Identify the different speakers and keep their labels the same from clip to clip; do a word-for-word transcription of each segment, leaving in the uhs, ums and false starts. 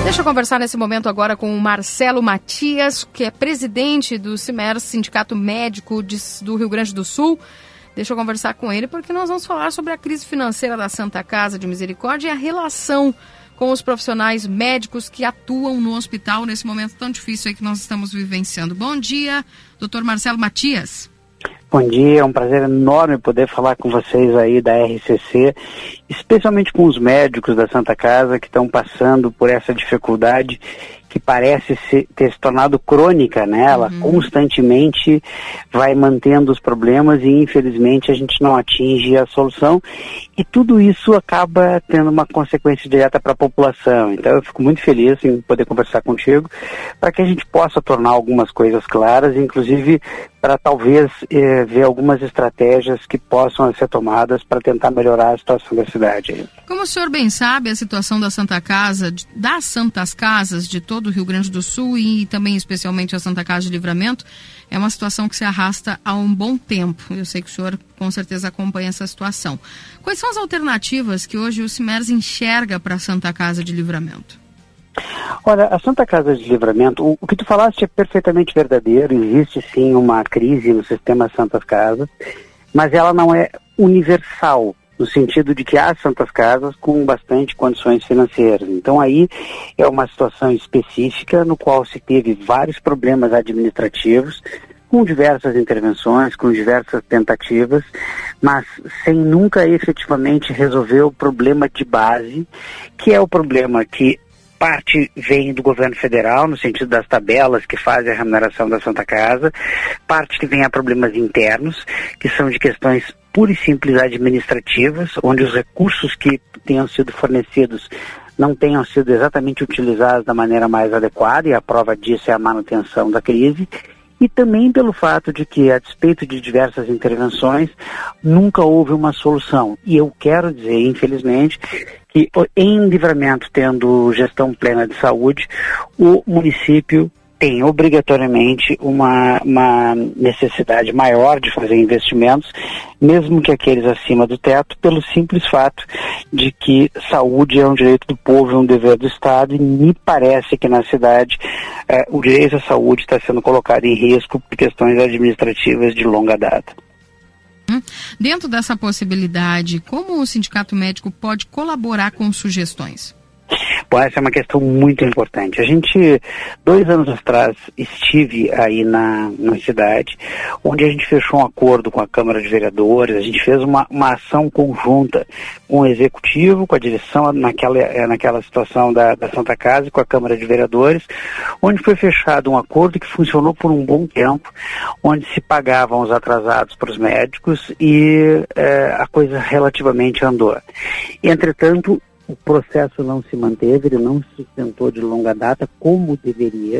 Speaker 1: Deixa eu conversar nesse momento agora com o Marcelo Matias, que é presidente do CIMERS, Sindicato Médico de, do Rio Grande do Sul. Deixa eu conversar com ele porque nós vamos falar sobre a crise financeira da Santa Casa de Misericórdia e a relação com os profissionais médicos que atuam no hospital nesse momento tão difícil aí que nós estamos vivenciando. Bom dia, doutor Marcelo Matias.
Speaker 2: Bom dia, é um prazer enorme poder falar com vocês aí da R C C, especialmente com os médicos da Santa Casa que estão passando por essa dificuldade que parece se, ter se tornado crônica, né? Ela uhum. constantemente vai mantendo os problemas e infelizmente a gente não atinge a solução e tudo isso acaba tendo uma consequência direta para a população. Então eu fico muito feliz em poder conversar contigo para que a gente possa tornar algumas coisas claras, inclusive para talvez eh, ver algumas estratégias que possam ser tomadas para tentar melhorar a situação da cidade.
Speaker 1: Como o senhor bem sabe, a situação da Santa Casa, das Santas Casas de todo o Rio Grande do Sul e também especialmente a Santa Casa de Livramento, é uma situação que se arrasta há um bom tempo. Eu sei que o senhor com certeza acompanha essa situação. Quais são as alternativas que hoje o CIMERS enxerga para a Santa Casa de Livramento?
Speaker 2: Olha, a Santa Casa de Livramento, o, o que tu falaste é perfeitamente verdadeiro, existe sim uma crise no sistema Santas Casas, mas ela não é universal, no sentido de que há Santas Casas com bastante condições financeiras. Então aí é uma situação específica no qual se teve vários problemas administrativos, com diversas intervenções, com diversas tentativas, mas sem nunca efetivamente resolver o problema de base, que é o problema que parte vem do governo federal, no sentido das tabelas que fazem a remuneração da Santa Casa, parte que vem a problemas internos, que são de questões pura e simples administrativas, onde os recursos que tenham sido fornecidos não tenham sido exatamente utilizados da maneira mais adequada, e a prova disso é a manutenção da crise, e também pelo fato de que, a despeito de diversas intervenções, nunca houve uma solução. E eu quero dizer, infelizmente, que em Livramento, tendo gestão plena de saúde, o município tem obrigatoriamente uma, uma necessidade maior de fazer investimentos, mesmo que aqueles acima do teto, pelo simples fato de que saúde é um direito do povo, é um dever do Estado, e me parece que na cidade eh, o direito à saúde está sendo colocado em risco por questões administrativas de longa data.
Speaker 1: Dentro dessa possibilidade, como o Sindicato Médico pode colaborar com sugestões?
Speaker 2: Bom, essa é uma questão muito importante. A gente, dois anos atrás, estive aí na, na cidade, onde a gente fechou um acordo com a Câmara de Vereadores, a gente fez uma, uma ação conjunta com o Executivo, com a direção naquela, naquela situação da, da Santa Casa e com a Câmara de Vereadores, onde foi fechado um acordo que funcionou por um bom tempo, onde se pagavam os atrasados para os médicos e é, a coisa relativamente andou. Entretanto, o processo não se manteve, ele não se sustentou de longa data como deveria,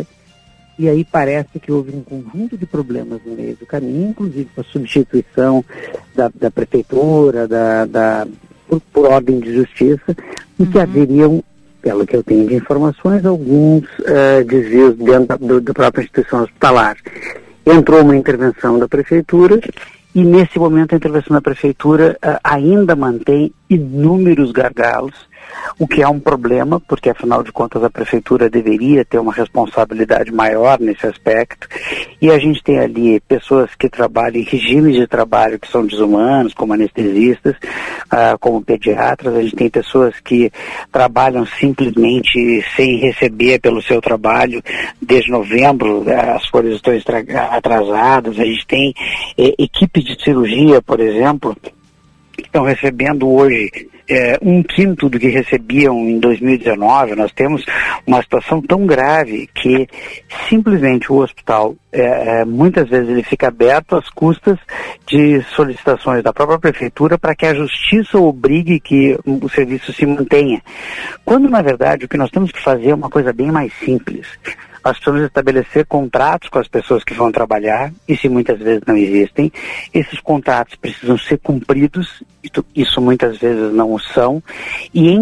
Speaker 2: e aí parece que houve um conjunto de problemas no meio do caminho, inclusive com a substituição da, da prefeitura, da, da, por, por ordem de justiça, e uhum. que haveriam, pelo que eu tenho de informações, alguns uh, desvios dentro da, da própria instituição hospitalar. Entrou uma intervenção da prefeitura, e nesse momento a intervenção da prefeitura uh, ainda mantém inúmeros gargalos, o que é um problema, porque afinal de contas a prefeitura deveria ter uma responsabilidade maior nesse aspecto, e a gente tem ali pessoas que trabalham em regimes de trabalho que são desumanos, como anestesistas, uh, como pediatras, a gente tem pessoas que trabalham simplesmente sem receber pelo seu trabalho desde novembro, as folhas estão atrasadas, a gente tem eh, equipes de cirurgia, por exemplo, que estão recebendo hoje é, um quinto do que recebiam em dois mil e dezenove. Nós temos uma situação tão grave que simplesmente o hospital, é, muitas vezes ele fica aberto às custas de solicitações da própria prefeitura para que a justiça obrigue que o serviço se mantenha. Quando, na verdade, o que nós temos que fazer é uma coisa bem mais simples. Nós precisamos estabelecer contratos com as pessoas que vão trabalhar, e se muitas vezes não existem, esses contratos precisam ser cumpridos, isso muitas vezes não o são, e em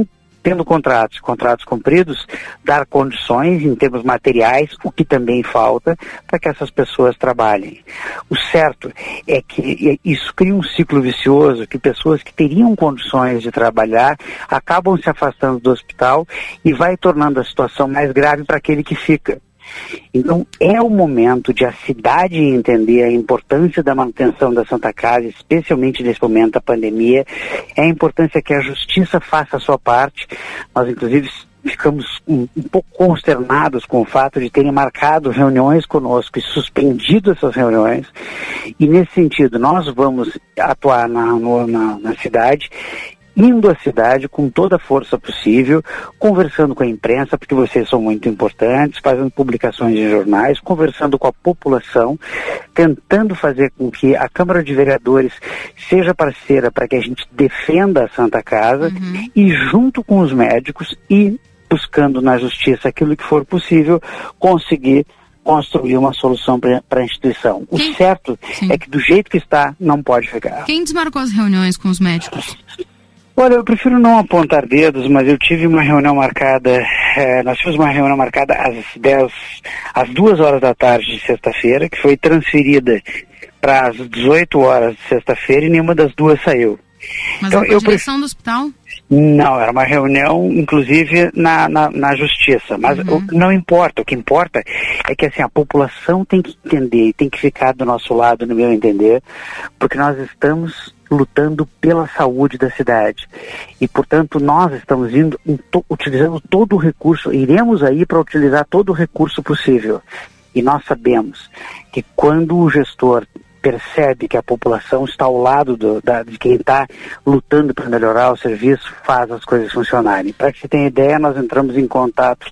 Speaker 2: tendo contratos, contratos cumpridos, dar condições em termos materiais, o que também falta, para que essas pessoas trabalhem. O certo é que isso cria um ciclo vicioso, que pessoas que teriam condições de trabalhar acabam se afastando do hospital e vai tornando a situação mais grave para aquele que fica. Então, é o momento de a cidade entender a importância da manutenção da Santa Casa, especialmente nesse momento da pandemia, é a importância que a justiça faça a sua parte. Nós, inclusive, ficamos um, um pouco consternados com o fato de terem marcado reuniões conosco e suspendido essas reuniões, e nesse sentido, nós vamos atuar na, no, na, na cidade, indo à cidade com toda a força possível, conversando com a imprensa, porque vocês são muito importantes, fazendo publicações em jornais, conversando com a população, tentando fazer com que a Câmara de Vereadores seja parceira para que a gente defenda a Santa Casa, uhum. e junto com os médicos e buscando na justiça aquilo que for possível, conseguir construir uma solução para a instituição. O Quem? certo Sim. é que do jeito que está, não pode ficar.
Speaker 1: Quem desmarcou as reuniões com os médicos?
Speaker 2: Olha, eu prefiro não apontar dedos, mas eu tive uma reunião marcada, eh, nós tivemos uma reunião marcada às dez, às duas horas da tarde de sexta-feira, que foi transferida para as dezoito horas de sexta-feira e nenhuma das duas saiu.
Speaker 1: Mas então, a direção pref... do hospital?
Speaker 2: Não, era uma reunião, inclusive, na, na, na justiça, mas uhum. o, não importa, o que importa é que assim, a população tem que entender e tem que ficar do nosso lado, no meu entender, porque nós estamos lutando pela saúde da cidade e, portanto, nós estamos indo to, utilizando todo o recurso, iremos aí para utilizar todo o recurso possível, e nós sabemos que quando o gestor percebe que a população está ao lado do, da, de quem está lutando para melhorar o serviço, faz as coisas funcionarem. Para que você tenha ideia, nós entramos em contato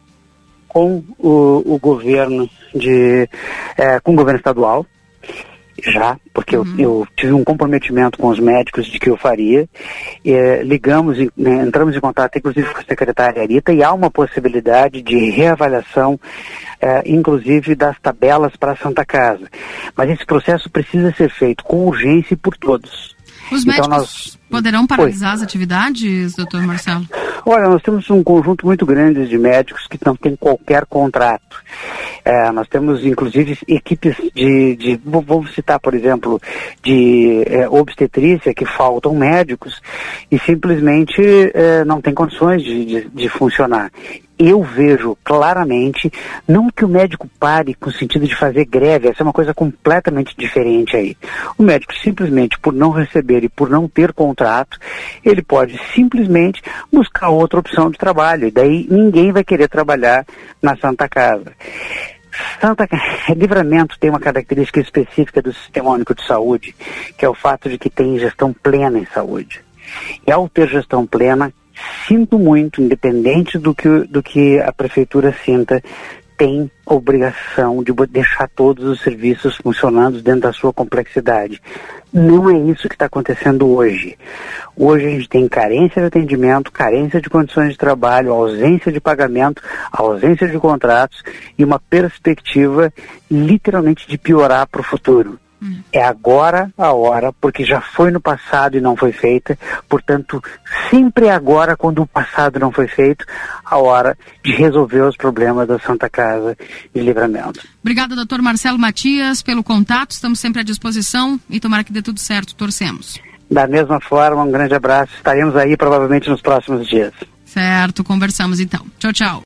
Speaker 2: com o, o governo de, é, com o governo estadual, já, porque uhum. eu, eu tive um comprometimento com os médicos de que eu faria, eh, ligamos, né, entramos em contato inclusive com a secretária Arita, e há uma possibilidade de reavaliação, eh, inclusive das tabelas para a Santa Casa. Mas esse processo precisa ser feito com urgência e por todos.
Speaker 1: Os
Speaker 2: então,
Speaker 1: médicos
Speaker 2: nós...
Speaker 1: poderão paralisar Oi. as atividades, doutor Marcelo?
Speaker 2: Olha, nós temos um conjunto muito grande de médicos que não têm qualquer contrato. É, nós temos, inclusive, equipes de, de vamos citar, por exemplo, de é, obstetrícia, que faltam médicos e simplesmente é, não tem condições de, de, de funcionar. Eu vejo claramente, não que o médico pare com o sentido de fazer greve, essa é uma coisa completamente diferente aí. O médico simplesmente, por não receber e por não ter contrato, ele pode simplesmente buscar outra opção de trabalho, e daí ninguém vai querer trabalhar na Santa Casa. Santa Livramento tem uma característica específica do Sistema Único de Saúde, que é o fato de que tem gestão plena em saúde. E ao ter gestão plena, sinto muito, independente do que, do que a prefeitura sinta, tem obrigação de deixar todos os serviços funcionando dentro da sua complexidade. Não é isso que está acontecendo hoje. Hoje a gente tem carência de atendimento, carência de condições de trabalho, ausência de pagamento, ausência de contratos e uma perspectiva literalmente de piorar para o futuro. Hum. É agora a hora, porque já foi no passado e não foi feita, portanto, sempre é agora, quando o passado não foi feito, a hora de resolver os problemas da Santa Casa de Livramento.
Speaker 1: Obrigada, doutor Marcelo Matias, pelo contato, estamos sempre à disposição e tomara que dê tudo certo, torcemos.
Speaker 2: Da mesma forma, um grande abraço, estaremos aí provavelmente nos próximos dias.
Speaker 1: Certo, conversamos então. Tchau, tchau.